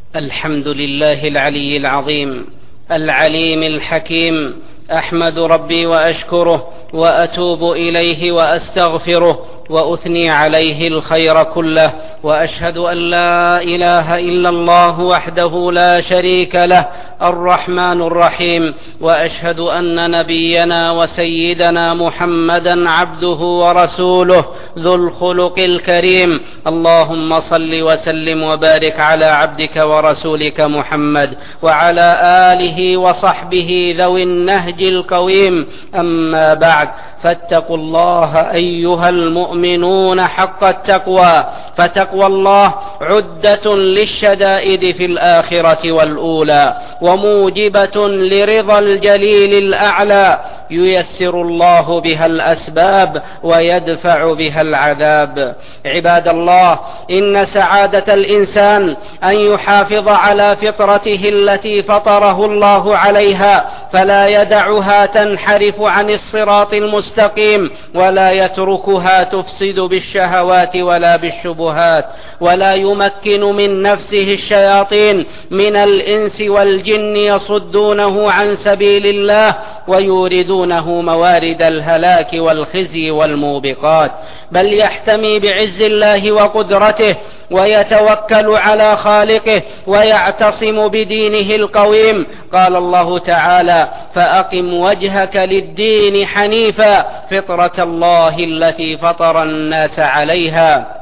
الحمد لله العلي العظيم العليم الحكيم، أحمد ربي وأشكره وأتوب إليه وأستغفره وأثني عليه الخير كله، وأشهد أن لا إله إلا الله وحده لا شريك له الرحمن الرحيم، وأشهد أن نبينا وسيدنا محمدا عبده ورسوله ذو الخلق الكريم. اللهم صل وسلم وبارك على عبدك ورسولك محمد وعلى آله وصحبه ذوي النهج القويم. أما بعد، فاتقوا الله أيها المؤمنون حق التقوى، فتقوى الله عدة للشدائد في الآخرة والأولى، وموجبة لرضا الجليل الأعلى، ييسر الله بها الأسباب ويدفع بها العذاب. عباد الله، إن سعادة الإنسان أن يحافظ على فطرته التي فطره الله عليها، فلا يدعها تنحرف عن الصراط المستقيم، ولا يتركها تفسد بالشهوات ولا بالشبهات، ولا يمكن من نفسه الشياطين من الإنس والجن يصدونه عن سبيل الله ويوردونه موارد الهلاك والخزي والموبقات، بل يحتمي بعز الله وقدرته ويتوكل على خالقه ويعتصم بدينه القويم. قال الله تعالى: فأقم وجهك للدين حنيفا فطرة الله التي فطر الناس عليها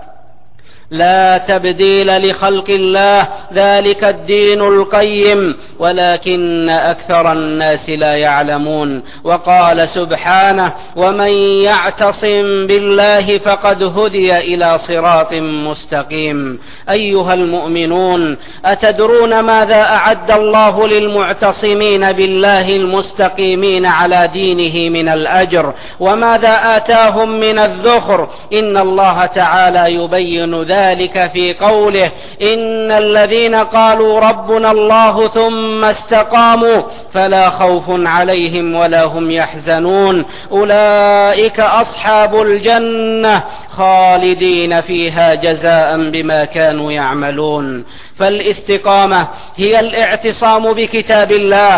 لا تبديل لخلق الله، ذلك الدين القيم، ولكن أكثر الناس لا يعلمون. وقال سبحانه: ومن يعتصم بالله فقد هدي إلى صراط مستقيم. أيها المؤمنون، أتدرون ماذا أعد الله للمعتصمين بالله المستقيمين على دينه من الأجر، وماذا آتاهم من الذخر؟ إن الله تعالى يبين ذلك في قوله: إن الذين قالوا ربنا الله ثم استقاموا فلا خوف عليهم ولا هم يحزنون، أولئك أصحاب الجنة خالدين فيها جزاء بما كانوا يعملون. فالاستقامة هي الاعتصام بكتاب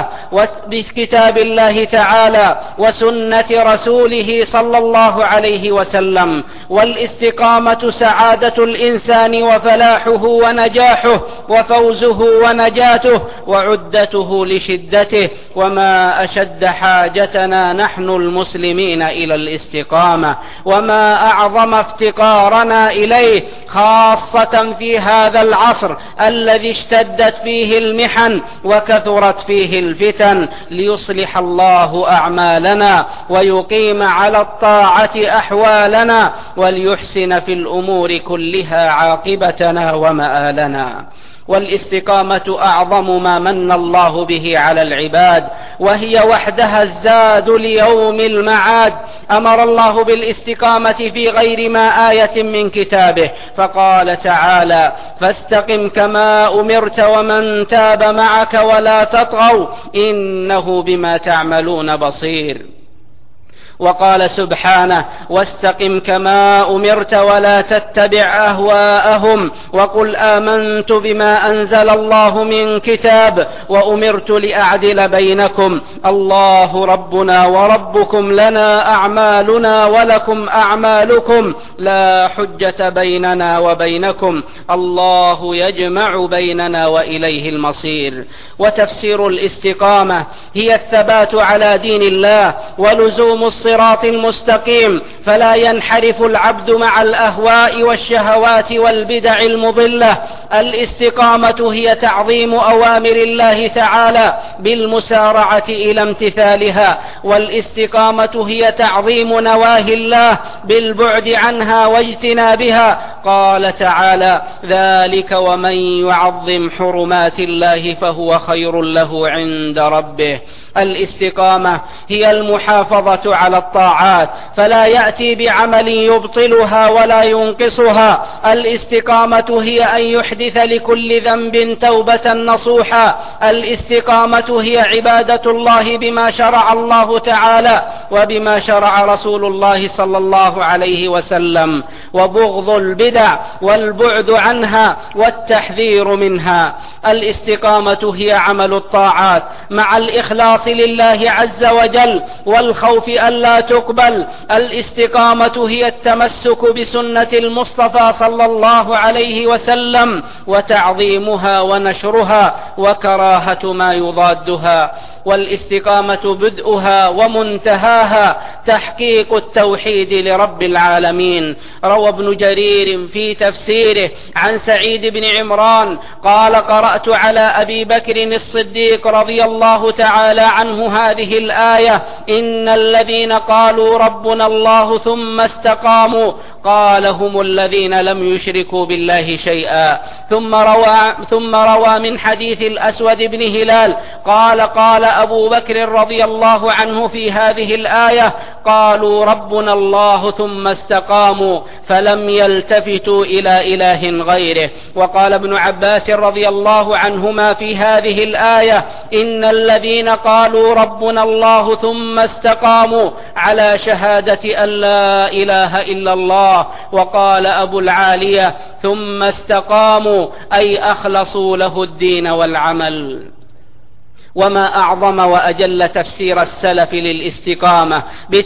الله تعالى وسنة رسوله صلى الله عليه وسلم. والاستقامة سعادة الإنسان وفلاحه ونجاحه وفوزه ونجاته وعدته لشدته، وما أشد حاجتنا نحن المسلمين إلى الاستقامة، وما أعظم افتقارنا إليه، خاصة في هذا العصر الذي اشتدت فيه المحن وكثرت فيه الفتن، ليصلح الله أعمالنا ويقيم على الطاعة أحوالنا وليحسن في الأمور كلها عاقبتنا ومآلنا. والاستقامة أعظم ما من الله به على العباد، وهي وحدها الزاد ليوم المعاد. أمر الله بالاستقامة في غير ما آية من كتابه، فقال تعالى: فاستقم كما أمرت ومن تاب معك ولا تطغوا إنه بما تعملون بصير. وقال سبحانه: واستقم كما أمرت ولا تتبع أهواءهم وقل آمنت بما أنزل الله من كتاب وأمرت لأعدل بينكم الله ربنا وربكم لنا أعمالنا ولكم أعمالكم لا حجة بيننا وبينكم الله يجمع بيننا وإليه المصير. وتفسير الاستقامة هي الثبات على دين الله ولزوم الصراط المستقيم، فلا ينحرف العبد مع الأهواء والشهوات والبدع المضلة. الاستقامة هي تعظيم أوامر الله تعالى بالمسارعة إلى امتثالها، والاستقامة هي تعظيم نواهي الله بالبعد عنها واجتنابها. قال تعالى: ذلك ومن يعظم حرمات الله فهو خير له عند ربه. الاستقامة هي المحافظة على الطاعات، فلا يأتي بعمل يبطلها ولا ينقصها. الاستقامة هي أن يحدث لكل ذنب توبة نصوحا. الاستقامة هي عبادة الله بما شرع الله تعالى وبما شرع رسول الله صلى الله عليه وسلم، وبغض البدع والبعد عنها والتحذير منها. الاستقامة هي عمل الطاعات مع الإخلاص لله عز وجل والخوف ألا تقبل. الاستقامة هي التمسك بسنة المصطفى صلى الله عليه وسلم وتعظيمها ونشرها وكراهة ما يضادها. والاستقامة بدءها ومنتهاها تحقيق التوحيد لرب العالمين. روى ابن جرير في تفسيره عن سعيد بن عمران قال: قرأت على أبي بكر الصديق رضي الله تعالى عنه هذه الآية: إن الذين قالوا ربنا الله ثم استقاموا قال: هم الذين لم يشركوا بالله شيئا. ثم روى من حديث الأسود بن هلال قال: قال أبو بكر رضي الله عنه في هذه الآية: قالوا ربنا الله ثم استقاموا فلم يلتفتوا إلى إله غيره. وقال ابن عباس رضي الله عنهما في هذه الآية: إن الذين قالوا ربنا الله ثم استقاموا على شهادة أن لا إله إلا الله. وقال أبو العالية: ثم استقاموا أي أخلصوا له الدين والعمل. وما أعظم وأجل تفسير السلف للاستقامة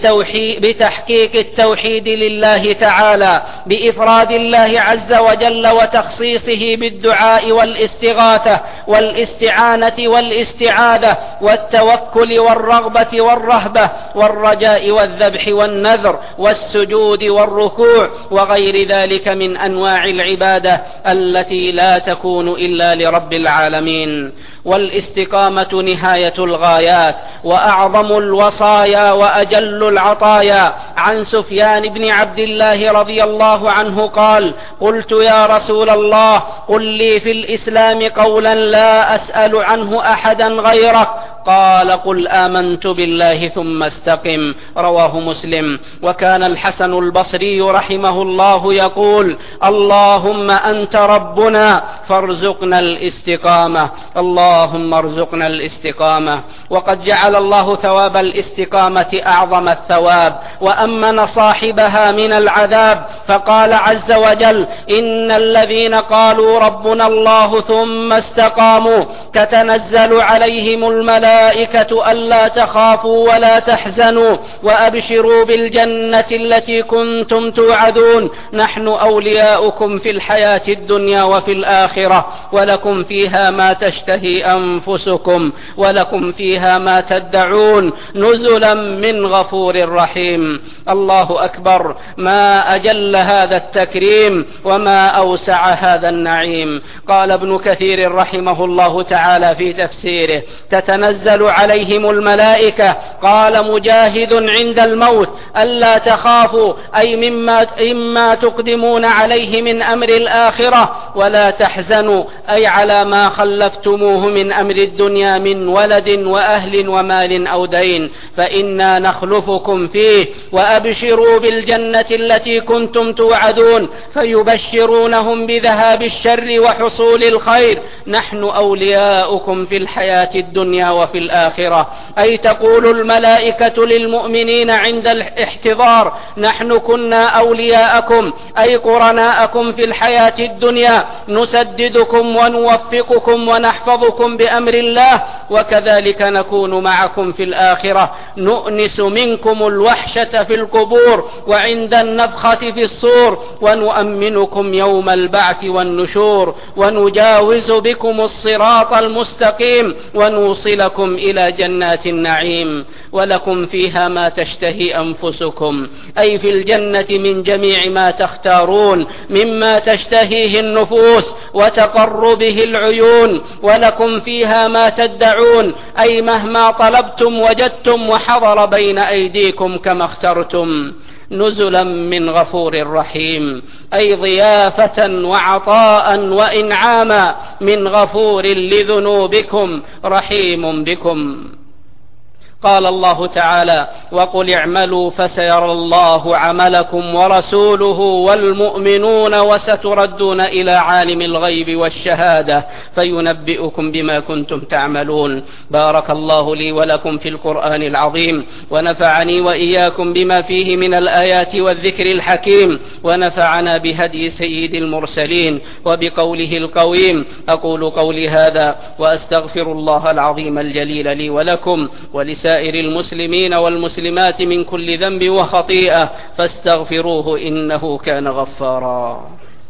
بتحقيق التوحيد لله تعالى بإفراد الله عز وجل وتخصيصه بالدعاء والاستغاثة والاستعانة والاستعاذة والتوكل والرغبة والرهبة والرجاء والذبح والنذر والسجود والركوع وغير ذلك من أنواع العبادة التي لا تكون إلا لرب العالمين. والاستقامة نهاية الغايات وأعظم الوصايا وأجل العطايا. عن سفيان بن عبد الله رضي الله عنه قال: قلت يا رسول الله قل لي في الإسلام قولا لا أسأل عنه أحدا غيرك. قال: قل آمنت بالله ثم استقم. رواه مسلم. وكان الحسن البصري رحمه الله يقول: اللهم أنت ربنا فارزقنا الاستقامة، اللهم ارزقنا الاستقامة. وقد جعل الله ثواب الاستقامة أعظم الثواب وأمن صاحبها من العذاب، فقال عز وجل: إن الذين قالوا ربنا الله ثم استقاموا تتنزل عليهم الملائكة ألا تخافوا ولا تحزنوا وأبشروا بالجنة التي كنتم توعدون، نحن أولياؤكم في الحياة الدنيا وفي الآخرة، ولكم فيها ما تشتهي أنفسكم ولكم فيها ما تدعون، نزلا من غفور رحيم. الله أكبر، ما أجل هذا التكريم وما أوسع هذا النعيم. قال ابن كثير رحمه الله تعالى في تفسيره: تتنزل عليهم الملائكة. قال مجاهد: عند الموت ألا تخافوا، أي مما تقدمون عليه من أمر الآخرة، ولا تحزنوا، أي على ما خلفتموه من أمر الدنيا من ولد وأهل ومال أو دين، فإنا نخلفكم فيه، وأبشروا بالجنة التي كنتم توعدون، فيبشرونهم بذهاب الشر وحصول الخير، نحن أولياؤكم في الحياة الدنيا وفي الآخرة. أي تقول الملائكة للمؤمنين عند الاحتضار: نحن كنا أولياءكم، أي قرناءكم في الحياة الدنيا، نسددكم ونوفقكم ونحفظكم بأمر الله، وكذلك نكون معكم في الآخرة، نؤنس منكم الوحشة في القبور وعند النفخة في الصور، ونؤمنكم يوم البعث والنشور، ونجاوز بكم الصراط المستقيم، ونوصلكم إلى جنات النعيم، ولكم فيها ما تشتهي أنفسكم، أي في الجنة من جميع ما تختارون مما تشتهيه النفوس وتقر به العيون، ولكم فيها ما تدعون، أي مهما طلبتم وجدتم وحضر بين أيديكم كما اخترتم، نزلا من غفور رحيم، أي ضيافة وعطاء وإنعاما من غفور لذنوبكم رحيم بكم. قال الله تعالى: وقل اعملوا فسيرى الله عملكم ورسوله والمؤمنون وستردون إلى عالم الغيب والشهادة فينبئكم بما كنتم تعملون. بارك الله لي ولكم في القرآن العظيم، ونفعني وإياكم بما فيه من الآيات والذكر الحكيم، ونفعنا بهدي سيد المرسلين وبقوله القويم. أقول قولي هذا وأستغفر الله العظيم الجليل لي ولكم ولسائر المسلمين والمسلمات من كل ذنب وخطيئة، فاستغفروه إنه كان غفارا.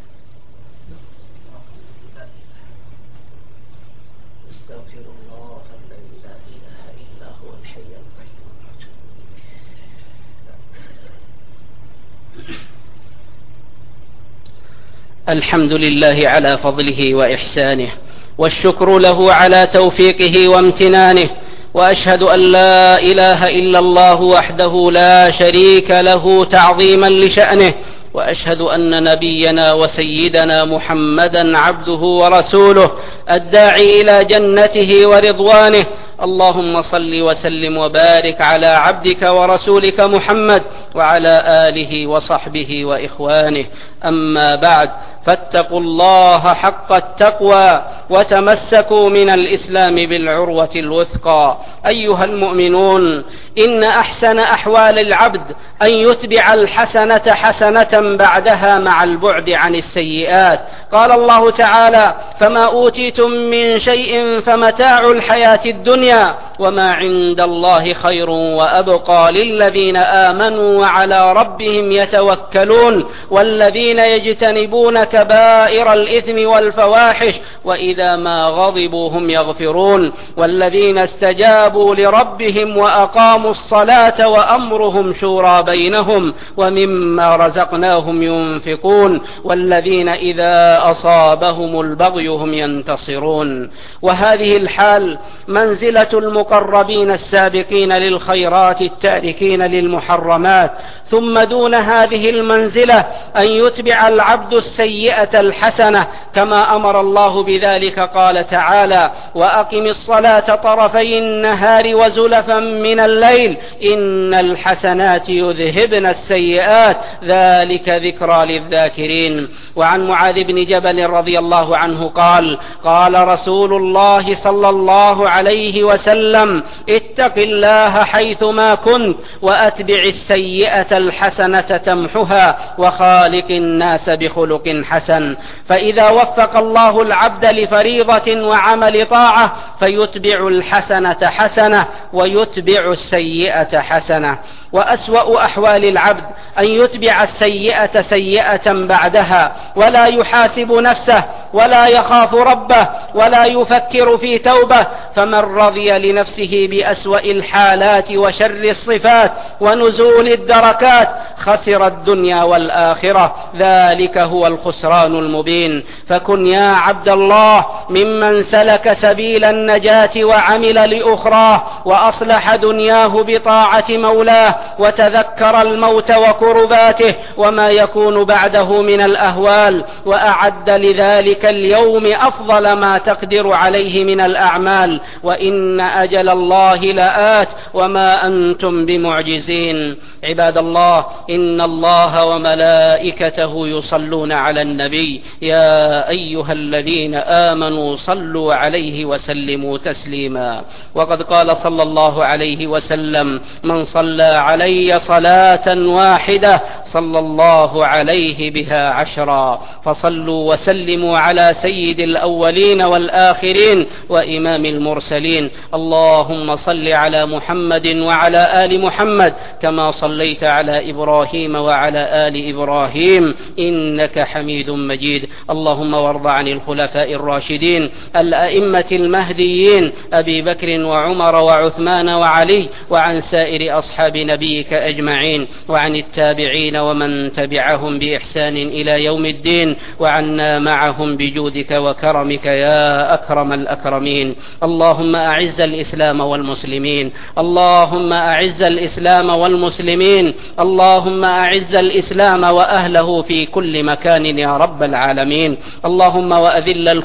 الحمد لله على فضله وإحسانه، والشكر له على توفيقه وامتنانه، وأشهد أن لا إله إلا الله وحده لا شريك له تعظيما لشأنه، وأشهد أن نبينا وسيدنا محمدا عبده ورسوله الداعي إلى جنته ورضوانه. اللهم صل وسلم وبارك على عبدك ورسولك محمد وعلى آله وصحبه وإخوانه. أما بعد، فاتقوا الله حق التقوى وتمسكوا من الإسلام بالعروة الوثقى. أيها المؤمنون، إن أحسن أحوال العبد أن يتبع الحسنة حسنة بعدها مع البعد عن السيئات. قال الله تعالى: فما أوتيتم من شيء فمتاع الحياة الدنيا وما عند الله خير وأبقى للذين آمنوا وعلى ربهم يتوكلون والذين يجتنبون كبائر الإثم والفواحش وإذا ما غضبوا هم يغفرون والذين استجابوا لربهم وأقاموا الصلاة وأمرهم شورى بينهم ومما رزقناهم ينفقون والذين إذا أصابهم البغي هم ينتصرون. وهذه الحال منزلة المقربين السابقين للخيرات التاركين للمحرمات. ثم دون هذه المنزلة أن يتبع العبد السيئة الحسنة كما أمر الله بذلك. قال تعالى: وأقم الصلاة طرفي النهار وزلفا من الليل إن الحسنات يذهبن السيئات ذلك ذكرى للذاكرين. وعن معاذ بن جبل رضي الله عنه قال: قال رسول الله صلى الله عليه وسلم: اتق الله حيثما كنت وأتبع السيئة الحسنة تمحها وخالق الناس بخلق حسن. فإذا وفق الله العبد لفريضة وعمل طاعة فيتبع الحسنة حسنة ويتبع السيئة حسنة. وأسوأ أحوال العبد أن يتبع السيئة سيئة بعدها ولا يحاسب نفسه ولا يخاف ربه ولا يفكر في توبة. فمن رضي لنفسه بأسوأ الحالات وشر الصفات ونزول الدركات خسر الدنيا والآخرة، ذلك هو الخسران المبين. فكن يا عبد الله ممن سلك سبيل النجاة وعمل لأخراه وأصلح دنياه بطاعة مولاه وتذكر الموت وكرباته وما يكون بعده من الأهوال، وأعد لذلك اليوم أفضل ما تقدر عليه من الأعمال، وإن أجل الله لآت وما أنتم بمعجزين. عباد الله، إن الله وملائكته يصلون على النبي يا أيها الذين آمنوا صلوا عليه وسلموا تسليما. وقد قال صلى الله عليه وسلم: من صلى علي صلاة واحدة صلى الله عليه بها 10. فصلوا وسلموا على سيد الأولين والآخرين وإمام المرسلين. اللهم صل على محمد وعلى آل محمد كما صليت على إبراهيم وعلى آل إبراهيم إنك حميد مجيد. اللهم وارض عن الخلفاء الراشدين الأئمة المهديين أبي بكر وعمر وعثمان وعلي، وعن سائر أصحاب نبيك أجمعين، وعن التابعين ومن تبعهم بإحسان إلى يوم الدين، وعنا معهم بجودك وكرمك يا أكرم الأكرمين. اللهم أعز الإسلام والمسلمين، اللهم أعز الإسلام والمسلمين، اللهم أعز الإسلام وأهله في كل مكان يا رب العالمين. اللهم وأذل الكفر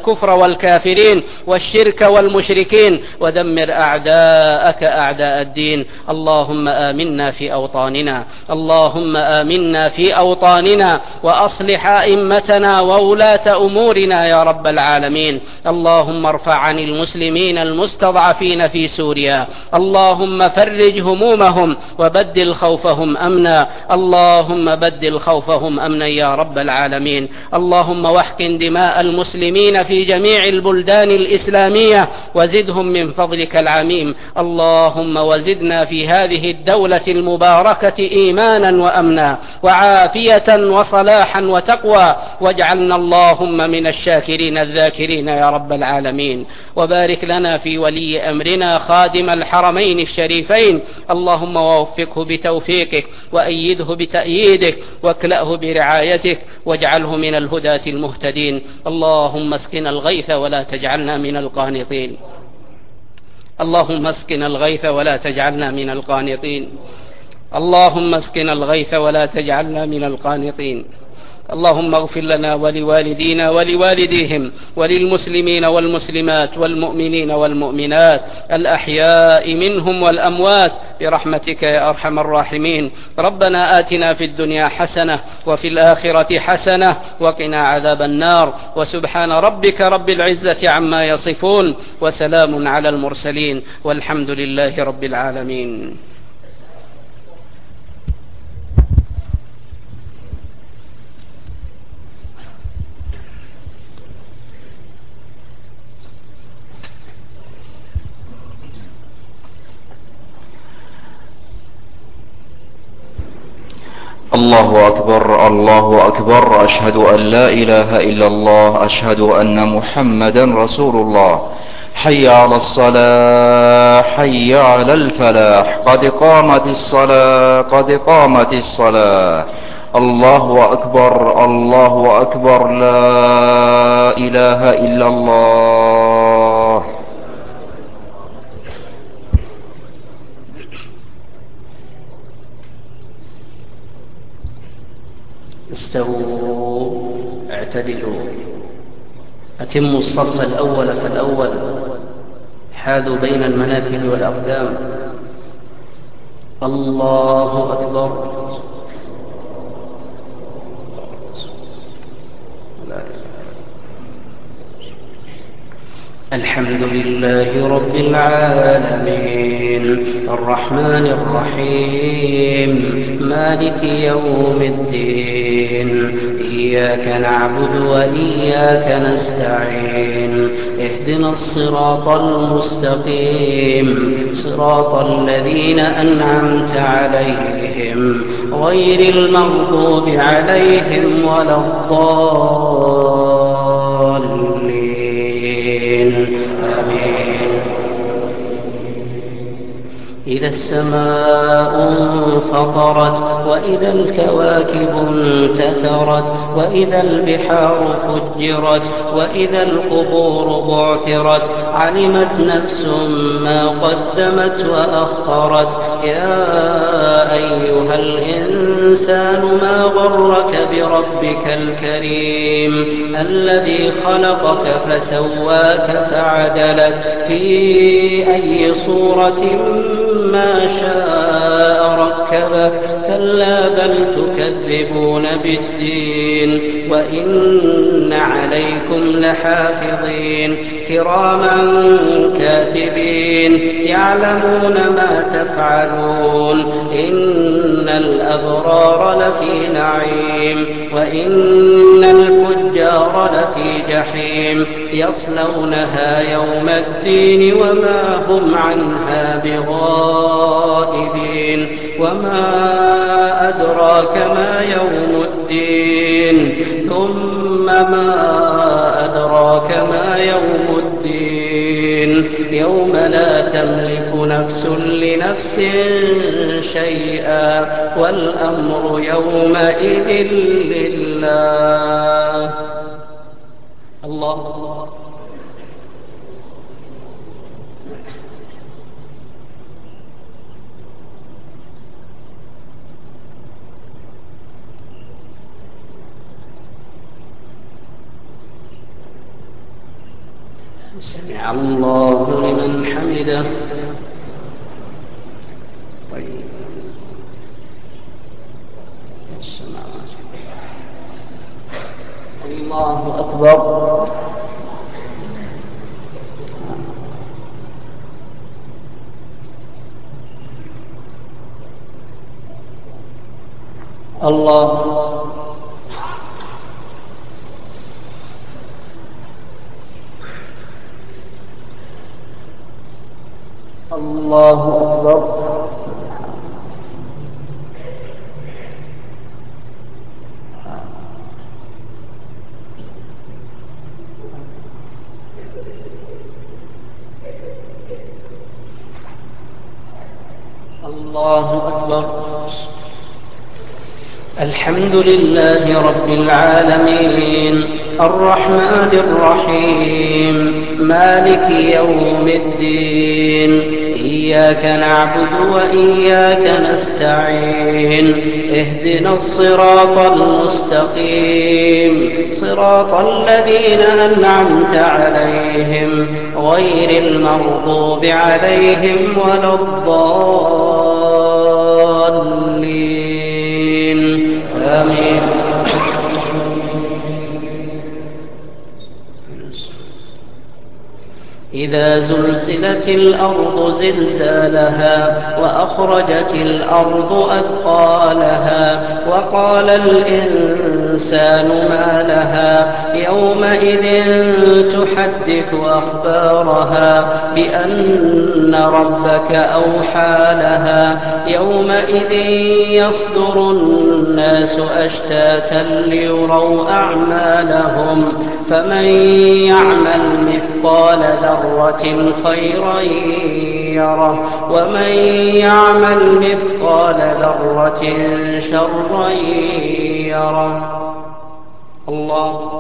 والكافرين والشرك والمشركين، ودمر أعداءك أعداء الدين. اللهم آمنا في أوطاننا، اللهم آمنا في أوطاننا، وأصلح أئمتنا وولاة أمورنا يا رب العالمين. اللهم ارفع عن المسلمين المستضعفين في سوريا، اللهم فرج همومهم وبدل خوفهم أمنا، اللهم بدل خوفهم أمنا يا رب العالمين. اللهم واحقن دماء المسلمين في جميع البلدان الإسلامية وزدهم من فضلك العميم. اللهم وزدنا في هذه الدولة المباركة إيمانا وأمنا وعافية وصلاحا وتقوى، واجعلنا اللهم من الشاكرين الذاكرين يا رب العالمين. وبارك لنا في ولي أمرنا خادم الحرمين الشريفين، اللهم ووفقه بتوفيقك وأيده بتأييدك واكلأه برعايتك واجعله من الهداة المهتدين. اللهم اسقنا الغيث ولا تجعلنا من القانطين، اللهم اسقنا الغيث ولا تجعلنا من القانطين، اللهم اسقنا الغيث ولا تجعلنا من القانطين. اللهم اغفر لنا ولوالدينا ولوالديهم وللمسلمين والمسلمات والمؤمنين والمؤمنات الأحياء منهم والأموات برحمتك يا أرحم الراحمين. ربنا آتنا في الدنيا حسنة وفي الآخرة حسنة وقنا عذاب النار. وسبحان ربك رب العزة عما يصفون، وسلام على المرسلين، والحمد لله رب العالمين. الله أكبر الله أكبر، أشهد أن لا إله إلا الله، أشهد أن محمدا رسول الله. حي على الصلاة، حي على الفلاح، قد قامت الصلاة، قد قامت الصلاة. الله أكبر الله أكبر، لا إله إلا الله. استووا اعتدلوا، أتموا الصف الأول فالأول، حاذوا بين المناكب والأقدام. الله أكبر. الحمد لله رب العالمين، الرحمن الرحيم، مالك يوم الدين. إياك نعبد وإياك نستعين، اهدنا الصراط المستقيم، صراط الذين أنعمت عليهم غير المغضوب عليهم ولا الضالين. آمين. إذا السماء انفطرت وإذا الكواكب انتثرت وإذا البحار فجرت وإذا القبور بعثرت علمت نفس ما قدمت وأخرت. يا أيها الإنسان ما غرك بربك الكريم الذي خلقك فسواك فعدلك في أي صورة ما شاء ركبك. كلا بل تكذبون بالدين وإن عليكم لحافظين كراما كاتبين يعلمون ما تفعلون. إن الأبرار لفي نعيم وإن الفجار لفي جحيم يصلونها يوم الدين وما هم عنها بغائبين. وما أدراك ما يوم الدين ثم ما أدراك ما يوم الدين يوم لا تملك نفس لنفس شيئا والأمر يومئذ لله. الله. سمع الله لمن حمده. طيب الله أكبر. الله أكبر. الله أكبر. الحمد لله رب العالمين الرحمن الرحيم مالك يوم الدين إياك نعبد وإياك نستعين اهدنا الصراط المستقيم صراط الذين أنعمت عليهم غير المغضوب عليهم ولا الضالين آمين. إذا زلزلت الأرض زلزالها وأخرجت الأرض أثقالها وقال الإنسان ما لها يومئذ تحدث أخبارها بأن ربك أوحى لها يومئذ يصدر الناس أشتاتا ليروا أعمالهم فمن يعمل مثقال ذرة خيرا يره ومن يعمل مثقال ذرة شرا يره. الله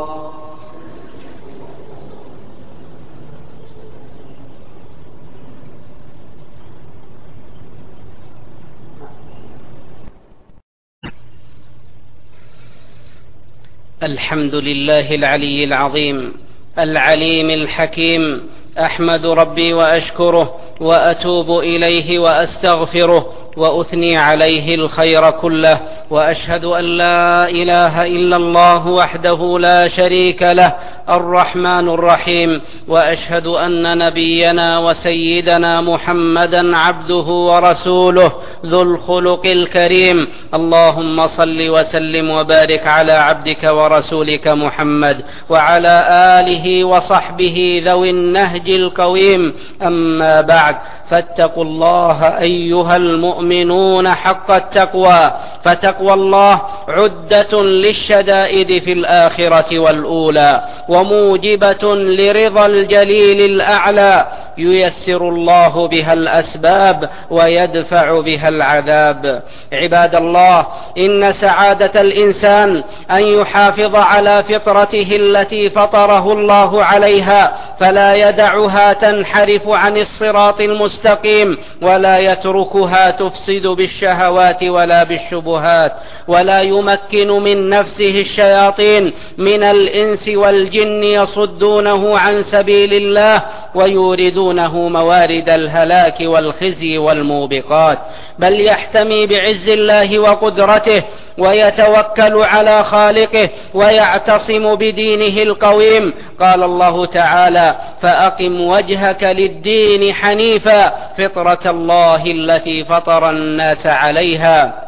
الحمد لله العلي العظيم العليم الحكيم أحمد ربي وأشكره وأتوب إليه وأستغفره وأثني عليه الخير كله وأشهد أن لا إله إلا الله وحده لا شريك له الرحمن الرحيم وأشهد أن نبينا وسيدنا محمدا عبده ورسوله ذو الخلق الكريم. اللهم صل وسلم وبارك على عبدك ورسولك محمد وعلى آله وصحبه ذوي النهج القويم. أما بعد فاتقوا الله أيها المؤمنون حق التقوى فتقوى الله عدة للشدائد في الآخرة والأولى وموجبة لرضا الجليل الأعلى ييسر الله بها الأسباب ويدفع بها العذاب. عباد الله إن سعادة الإنسان أن يحافظ على فطرته التي فطره الله عليها فلا يدعها تنحرف عن الصراط المستقيم ولا يتركها تفسد بالشهوات ولا بالشبهات ولا يمكن من نفسه الشياطين من الإنس والجن يصدونه عن سبيل الله ويوردونه موارد الهلاك والخزي والموبقات بل يحتمي بعز الله وقدرته ويتوكل على خالقه ويعتصم بدينه القويم. قال الله تعالى فأقم وجهك للدين حنيفا فطرة الله التي فطر الناس عليها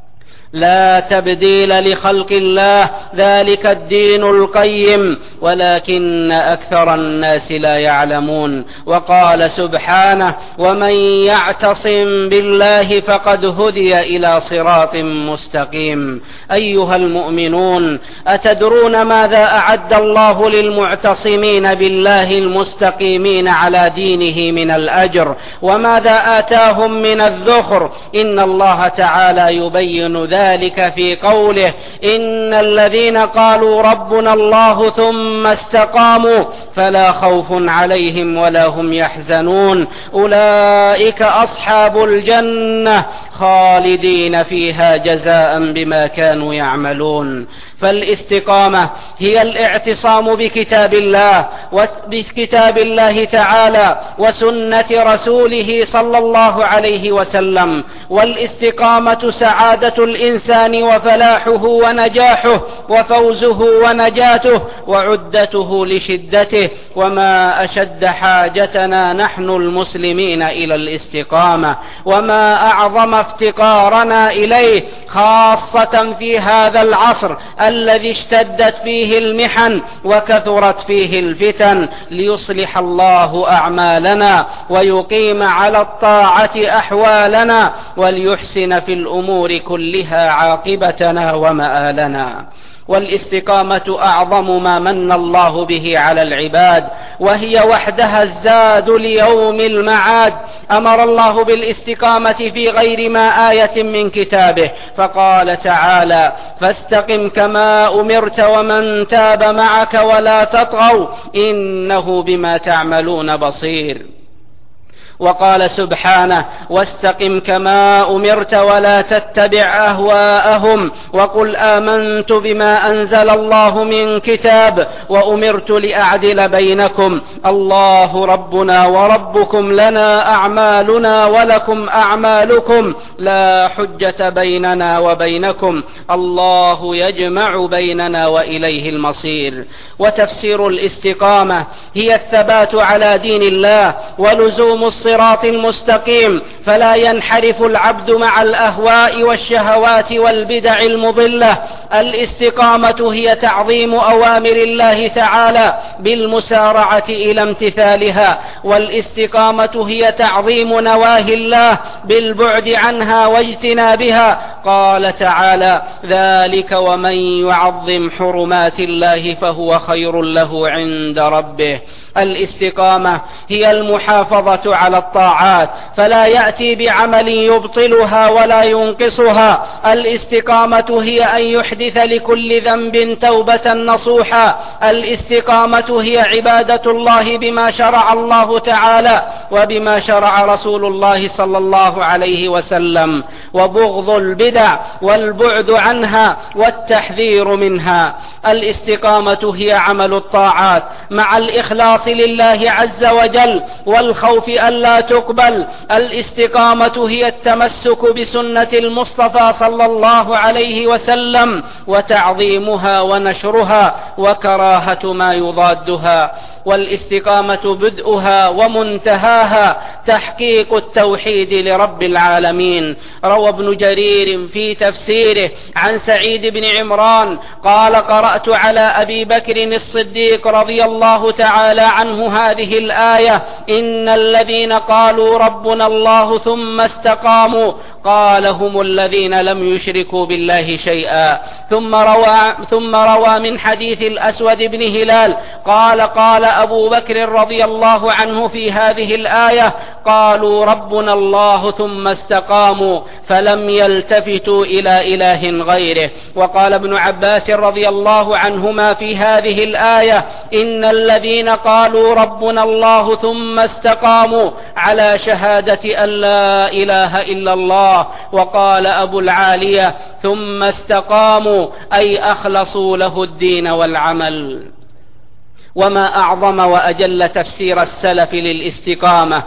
لا تبديل لخلق الله ذلك الدين القيم ولكن أكثر الناس لا يعلمون. وقال سبحانه ومن يعتصم بالله فقد هدي إلى صراط مستقيم. أيها المؤمنون أتدرون ماذا أعد الله للمعتصمين بالله المستقيمين على دينه من الأجر وماذا آتاهم من الذخر؟ إن الله تعالى يبين ذلك في قوله إن الذين قالوا ربنا الله ثم استقاموا فلا خوف عليهم ولا هم يحزنون أولئك أصحاب الجنة خالدين فيها جزاء بما كانوا يعملون. فالاستقامة هي الاعتصام بكتاب الله تعالى وسنة رسوله صلى الله عليه وسلم. والاستقامة سعادة الإنسان وفلاحه ونجاحه وفوزه ونجاته وعدته لشدته. وما أشد حاجتنا نحن المسلمين إلى الاستقامة، وما أعظم افتقارنا إليه، خاصة في هذا العصر الذي اشتدت فيه المحن وكثرت فيه الفتن، ليصلح الله أعمالنا ويقيم على الطاعة أحوالنا وليحسن في الأمور كلها عاقبتنا ومآلنا. والاستقامة أعظم ما من الله به على العباد، وهي وحدها الزاد ليوم المعاد. أمر الله بالاستقامة في غير ما آية من كتابه، فقال تعالى: فاستقم كما أمرت ومن تاب معك ولا تطغوا إنه بما تعملون بصير. وقال سبحانه: واستقم كما أمرت ولا تتبع أهواءهم وقل آمنت بما أنزل الله من كتاب وأمرت لأعدل بينكم الله ربنا وربكم لنا أعمالنا ولكم أعمالكم لا حجة بيننا وبينكم الله يجمع بيننا وإليه المصير. وتفسير الاستقامة هي الثبات على دين الله ولزوم الصراط المستقيم، فلا ينحرف العبد مع الأهواء والشهوات والبدع المضلة. الاستقامة هي تعظيم أوامر الله تعالى بالمسارعة إلى امتثالها، والاستقامة هي تعظيم نواهي الله بالبعد عنها واجتنابها. قال تعالى: ذلك ومن يعظم حرمات الله فهو خير له عند ربه. الاستقامة هي المحافظة على الطاعات، فلا يأتي بعمل يبطلها ولا ينقصها. الاستقامة هي أن يحدث لكل ذنب توبة نصوحا. الاستقامة هي عبادة الله بما شرع الله تعالى وبما شرع رسول الله صلى الله عليه وسلم، وبغض البدع والبعد عنها والتحذير منها. الاستقامة هي عمل الطاعات مع الإخلاص لله عز وجل والخوف ألا تقبل. الاستقامة هي التمسك بسنة المصطفى صلى الله عليه وسلم وتعظيمها ونشرها وكراهة ما يضادها. والاستقامة بدءها ومنتهاها تحقيق التوحيد لرب العالمين. روى ابن جرير في تفسيره عن سعيد بن عمران قال: قرأت على أبي بكر الصديق رضي الله تعالى عنه هذه الآية: إن الذين قالوا ربنا الله ثم استقاموا قال: هم الذين لم يشركوا بالله شيئا. ثم روى من حديث الأسود بن هلال قال أبو بكر رضي الله عنه في هذه الآية: قالوا ربنا الله ثم استقاموا فلم يلتفتوا إلى إله غيره. وقال ابن عباس رضي الله عنهما في هذه الآية: إن الذين قالوا ربنا الله ثم استقاموا على شهادة أن لا إله إلا الله. وقال أبو العالية: ثم استقاموا أي أخلصوا له الدين والعمل. وما أعظم وأجل تفسير السلف للاستقامة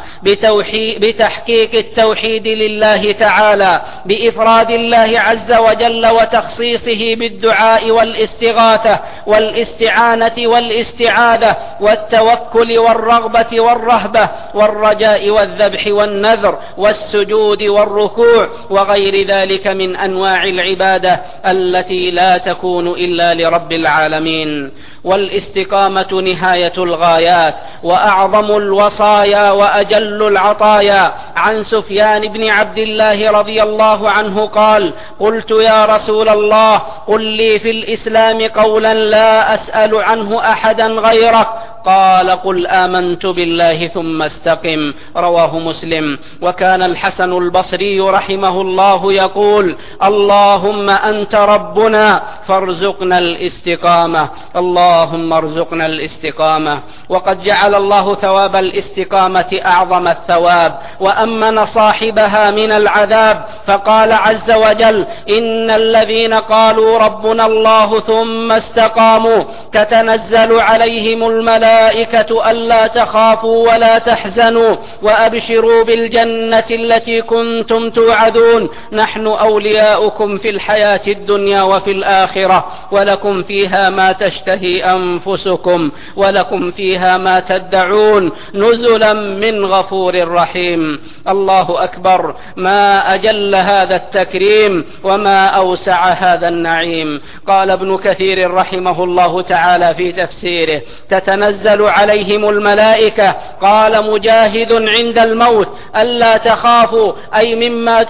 بتحقيق التوحيد لله تعالى بإفراد الله عز وجل وتخصيصه بالدعاء والاستغاثة والاستعانة والاستعاذة والتوكل والرغبة والرهبة والرجاء والذبح والنذر والسجود والركوع وغير ذلك من أنواع العبادة التي لا تكون إلا لرب العالمين. والاستقامة نهاية الغايات وأعظم الوصايا وأجل العطايا. عن سفيان بن عبد الله رضي الله عنه قال: قلت يا رسول الله قل لي في الإسلام قولا لا أسأل عنه أحدا غيرك. قال قل آمنت بالله ثم استقم. رواه مسلم. وكان الحسن البصري رحمه الله يقول: اللهم أنت ربنا فارزقنا الاستقامة، اللهم ارزقنا الاستقامة. وقد جعل الله ثواب الاستقامة أعظم الثواب وأمن صاحبها من العذاب، فقال عز وجل: إن الذين قالوا ربنا الله ثم استقاموا تتنزل عليهم الملائكة ألا تخافوا ولا تحزنوا وأبشروا بالجنة التي كنتم توعدون، نحن أولياؤكم في الحياة الدنيا وفي الآخرة، ولكم فيها ما تشتهي أنفسكم ولكم فيها ما تدعون، نزلا من غفور رحيم. الله أكبر، ما أجل هذا التكريم وما أوسع هذا النعيم. قال ابن كثير رحمه الله تعالى في تفسيره: تتنزل عليهم الملائكة. قال مجاهد: عند الموت ألا تخافوا، أي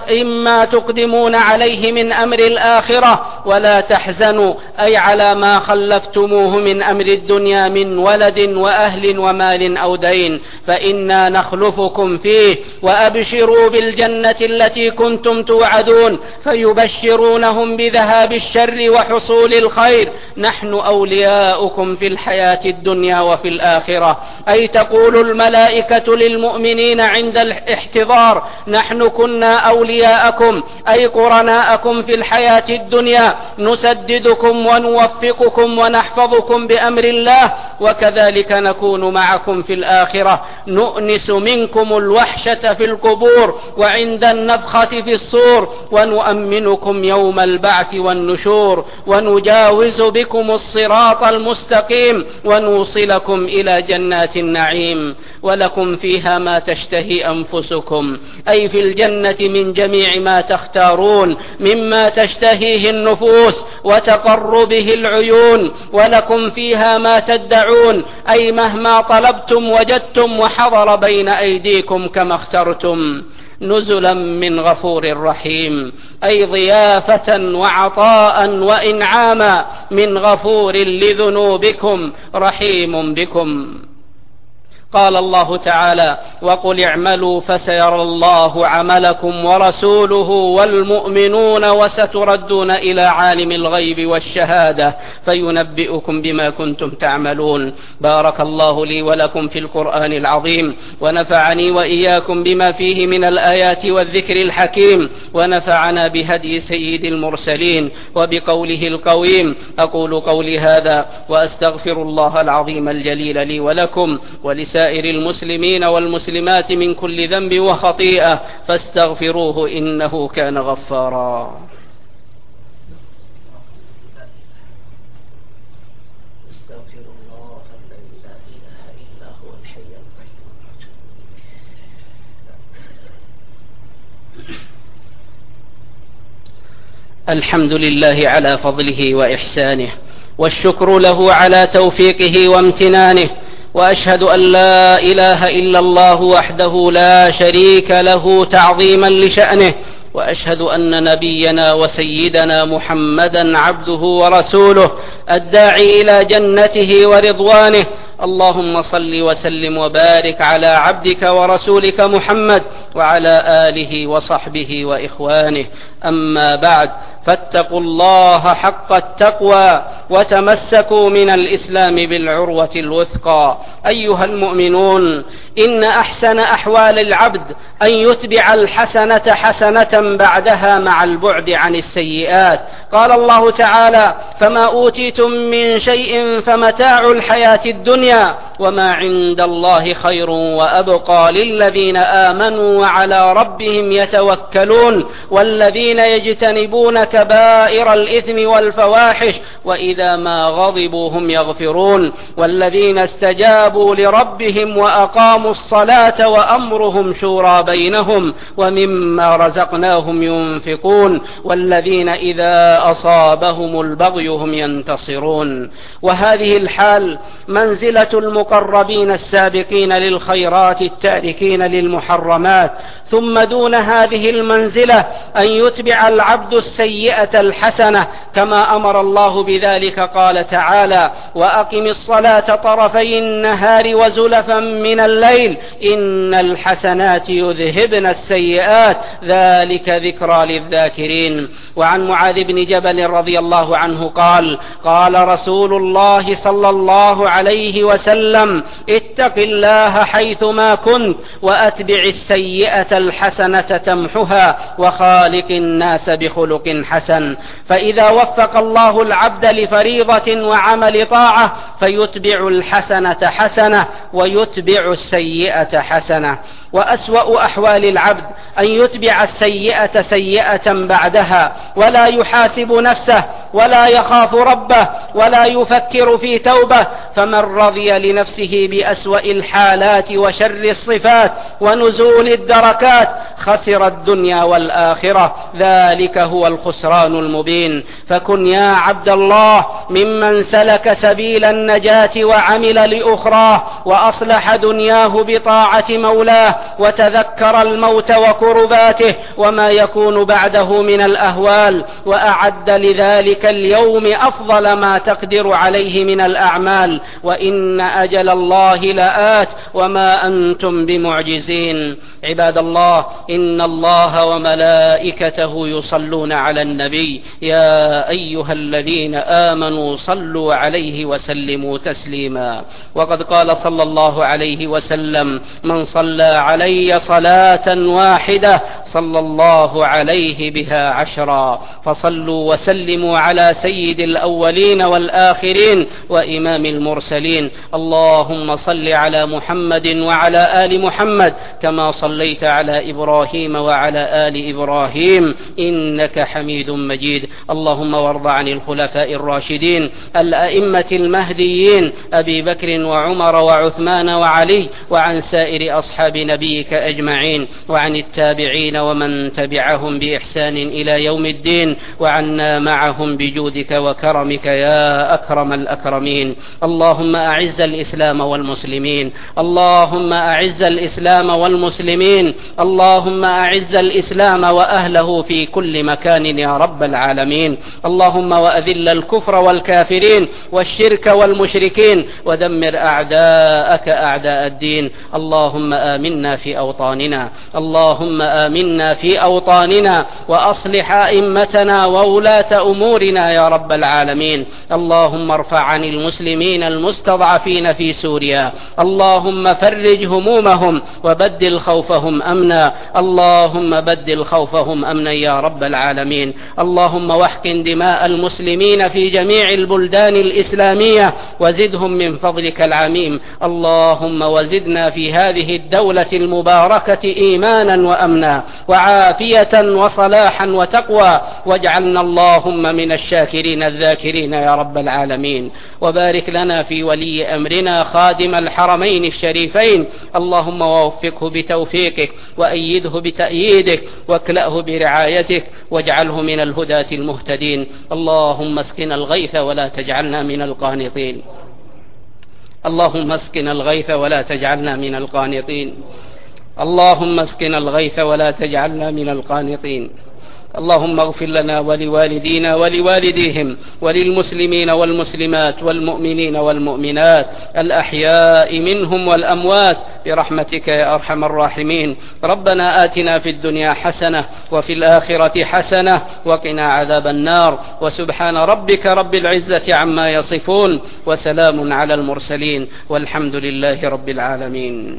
مما تقدمون عليه من أمر الآخرة، ولا تحزنوا، أي على ما خلفتموه من أمر الدنيا من ولد وأهل ومال أو دين، فإنا نخلفكم فيه، وأبشروا بالجنة التي كنتم توعدون، فيبشرونهم بذهاب الشر وحصول الخير، نحن أولياؤكم في الحياة الدنيا وفي الآخرة. أي تقول الملائكة للمؤمنين عند الاحتضار: نحن كنا أولياءكم، أي قرناءكم في الحياة الدنيا، نسددكم ونوفقكم ونحفظكم بأمر الله، وكذلك نكون معكم في الآخرة، نؤنس منكم الوحشة في القبور وعند النفخة في الصور، ونؤمنكم يوم البعث والنشور، ونجاوز بكم الصراط المستقيم، ونوصلكم إلى جنات النعيم، ولكم فيها ما تشتهي أنفسكم، أي في الجنة من جميع ما تختارون مما تشتهيه النفوس وتقر به العيون، ولكم فيها ما تدعون، أي مهما طلبتم وجدتم وحضر بين أيديكم كما اخترتم، نزلا من غفور رحيم، أي ضيافة وعطاء وإنعاما من غفور لذنوبكم رحيم بكم. قال الله تعالى: وقل اعملوا فسيرى الله عملكم ورسوله والمؤمنون وستردون إلى عالم الغيب والشهادة فينبئكم بما كنتم تعملون. بارك الله لي ولكم في القرآن العظيم، ونفعني وإياكم بما فيه من الآيات والذكر الحكيم، ونفعنا بهدي سيد المرسلين وبقوله القويم. أقول قولي هذا وأستغفر الله العظيم الجليل لي ولكم ولسائر المسلمين والمسلمات من كل ذنب وخطيئة، فاستغفروه إنه كان غفارا. الحمد لله على فضله وإحسانه، والشكر له على توفيقه وامتنانه، وأشهد أن لا إله إلا الله وحده لا شريك له تعظيما لشأنه، وأشهد أن نبينا وسيدنا محمدا عبده ورسوله الداعي إلى جنته ورضوانه. اللهم صل وسلم وبارك على عبدك ورسولك محمد وعلى آله وصحبه وإخوانه. أما بعد، فاتقوا الله حق التقوى وتمسكوا من الإسلام بالعروة الوثقى. أيها المؤمنون، إن أحسن أحوال العبد أن يتبع الحسنة حسنة بعدها مع البعد عن السيئات. قال الله تعالى: فما أوتيتم من شيء فمتاع الحياة الدنيا وما عند الله خير وأبقى للذين آمنوا وعلى ربهم يتوكلون، والذين يجتنبون كبائر الإثم والفواحش وإذا ما غضبوا هم يغفرون، والذين استجابوا لربهم وأقاموا الصلاة وأمرهم شورى بينهم ومما رزقناهم ينفقون، والذين إذا أصابهم البغي هم ينتصرون. وهذه الحال منزلة المقربين السابقين للخيرات التاركين للمحرمات. ثم دون هذه المنزلة أن يتبع العبد السيئة الحسنة كما أمر الله بذلك. قال تعالى: وأقم الصلاة طرفي النهار وزلفا من الليل إن الحسنات يذهبن السيئات ذلك ذكرى للذاكرين. وعن معاذ بن جبل رضي الله عنه قال: قال رسول الله صلى الله عليه وسلم: اتق الله حيثما كنت وأتبع السيئة الحسنة تمحها وخالق الناس بخلق حسن. فإذا وفق الله العبد لفريضة وعمل طاعة فيتبع الحسنة حسنة ويتبع السيئة حسنة. وأسوأ أحوال العبد أن يتبع السيئة سيئة بعدها ولا يحاسب نفسه ولا يخاف ربه ولا يفكر في توبة. فمن رضي لنفسه بأسوأ الحالات وشر الصفات ونزول الدركات خسر الدنيا والآخرة، ذلك هو الخسران المبين. فكن يا عبد الله ممن سلك سبيل النجاة وعمل لأخراه وأصلح دنياه بطاعة مولاه وتذكر الموت وكرباته وما يكون بعده من الأهوال، وأعد لذلك اليوم أفضل ما تقدر عليه من الأعمال، وإن أجل الله لآت وما أنتم بمعجزين. عباد الله، إن الله وملائكته يصلون على النبي يا أيها الذين آمنوا صلوا عليه وسلموا تسليما. وقد قال صلى الله عليه وسلم: من صلى علي صلاة واحدة صلى الله عليه بها 10. فصلوا وسلموا على سيد الأولين والآخرين وإمام المرسلين. اللهم صل على محمد وعلى آل محمد كما صليت على إبراهيم وعلى آل إبراهيم إنك حميد مجيد. اللهم وارض عن الخلفاء الراشدين الأئمة المهديين أبي بكر وعمر وعثمان وعلي، وعن سائر أصحاب نبيك أجمعين، وعن التابعين ومن تبعهم بإحسان إلى يوم الدين، وعنا معهم بجودك وكرمك يا أكرم الأكرمين. اللهم أعز الإسلام والمسلمين، اللهم أعز الإسلام والمسلمين، اللهم أعز الإسلام وأهله في كل مكان يا رب العالمين. اللهم وأذل الكفر والكافرين والشرك والمشركين ودمر أعداءك أعداء الدين. اللهم آمنا في أوطاننا، اللهم آمنا في أوطاننا وأصلح أئمتنا وولاة أمورنا يا رب العالمين. اللهم ارفع عن المسلمين المستضعفين في سوريا، اللهم فرج همومهم وبدل خوفهم أمنا، اللهم بدل خوفهم أمنا يا رب العالمين. اللهم واحقن دماء المسلمين في جميع البلدان الإسلامية وزدهم من فضلك العميم. اللهم وزدنا في هذه الدولة المباركة إيمانا وأمنا وعافية وصلاحا وتقوى، واجعلنا اللهم من الشاكرين الذاكرين يا رب العالمين. وبارك لنا في ولي أمرنا خادم الحرمين الشريفين، اللهم ووفقه بتوفيقك وأيده بتأييدك واكلأه برعايتك واجعله من الهداة المهتدين. اللهم اسقنا الغيث ولا تجعلنا من القانطين، اللهم اسقنا الغيث ولا تجعلنا من القانطين، اللهم اسقنا الغيث ولا تجعلنا من القانطين. اللهم اغفر لنا ولوالدينا ولوالديهم وللمسلمين والمسلمات والمؤمنين والمؤمنات الأحياء منهم والأموات برحمتك يا أرحم الراحمين. ربنا آتنا في الدنيا حسنة وفي الآخرة حسنة وقنا عذاب النار. وسبحان ربك رب العزة عما يصفون وسلام على المرسلين والحمد لله رب العالمين.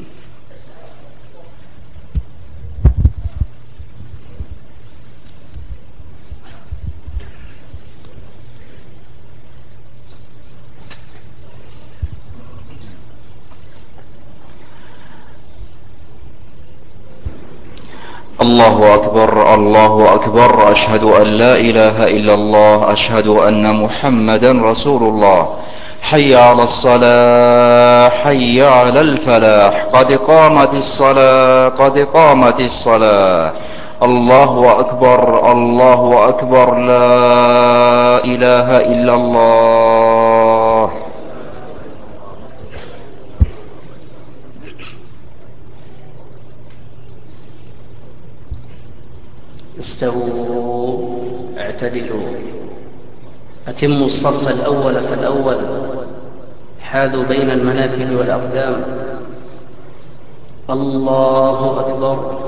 الله أكبر الله أكبر، أشهد أن لا إله إلا الله، أشهد أن محمدا رسول الله. حي على الصلاة حي على الفلاح، قد قامت الصلاة قد قامت الصلاة. الله أكبر الله أكبر، لا إله إلا الله. استووا اعتدلوا أتموا الصف الأول فالأول، حاذوا بين المناكب والأقدام. الله أكبر.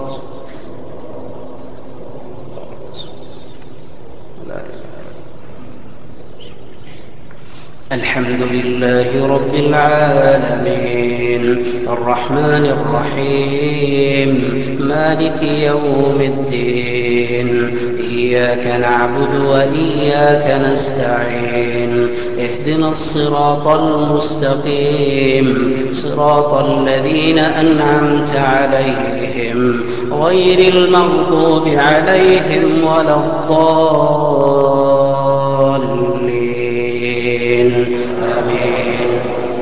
الحمد لله رب العالمين الرحمن الرحيم مالك يوم الدين إياك نعبد وإياك نستعين اهدنا الصراط المستقيم صراط الذين أنعمت عليهم غير المغضوب عليهم ولا الضالين. آمين.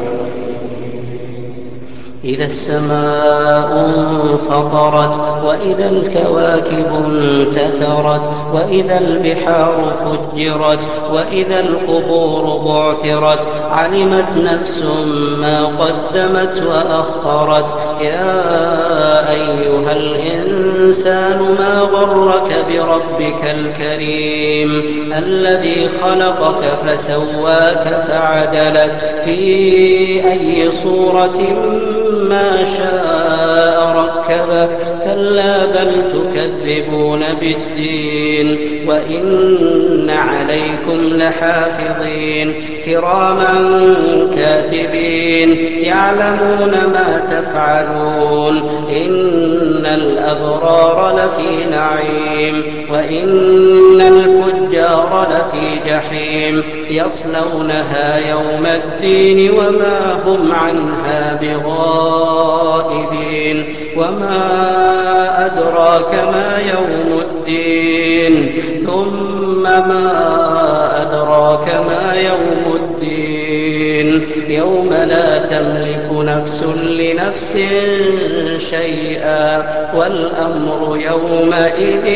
إذا السماء انفطرت وإذا الكواكب انتثرت وإذا البحار فجرت وإذا القبور بعثرت علمت نفس ما قدمت وأخرت. يا أيها الإنسان ما غرك بربك الكريم الذي خلقك فسواك فعدلك في أي صورة ما شاء ركبك. كلا بل تكذبون بالدين وإن عليكم لحافظين كراما كاتبين يعلمون ما تفعلون. إن الأبرار لفي نعيم وإن الفجار لفي جحيم يصلونها يوم الدين وما هم عنها بغائبين. وما أدراك ما يوم الدين ثم ما أدراك ما يوم الدين يوم لا تملك نفس لنفس شيئا والأمر يومئذ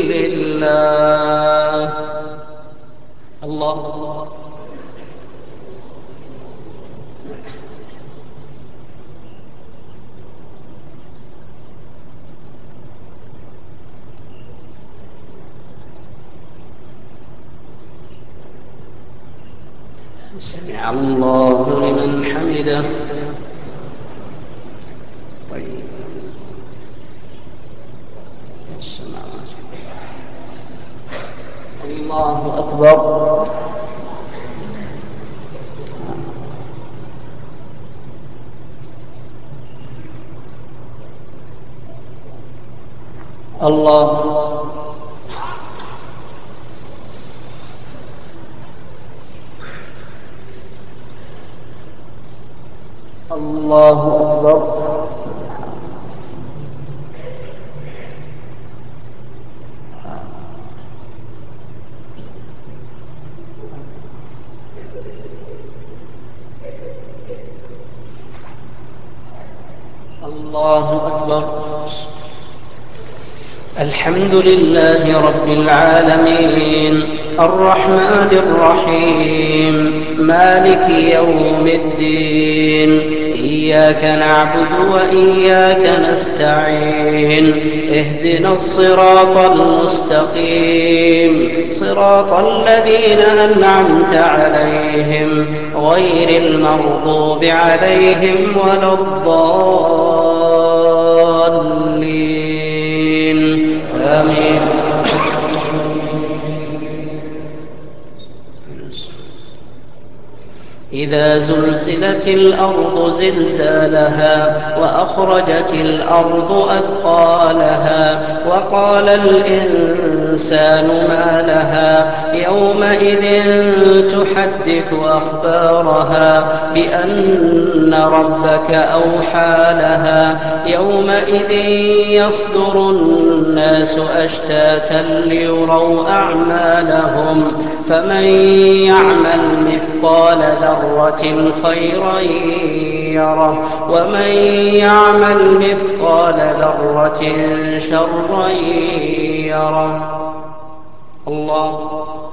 لله. الله. سمع الله لمن حمده. طيب. الله أكبر. الله. الله أكبر. الله أكبر. الحمد لله رب العالمين الرحمن الرحيم مالك يوم الدين إياك نعبد وإياك نستعين اهدنا الصراط المستقيم صراط الذين أنعمت عليهم غير المغضوب عليهم ولا الضالين. آمين. إذا زلزلت الأرض زلزالها وأخرجت الأرض أثقالها وقال الإنسان ما لها يومئذ تحدث أخبارها بأن ربك أوحى لها يومئذ يصدر الناس أشتاتا ليروا أعمالهم فمن يعمل مثقال ذرة خيرا يره ومن يعمل مثقال ذرة شرا يره. الله.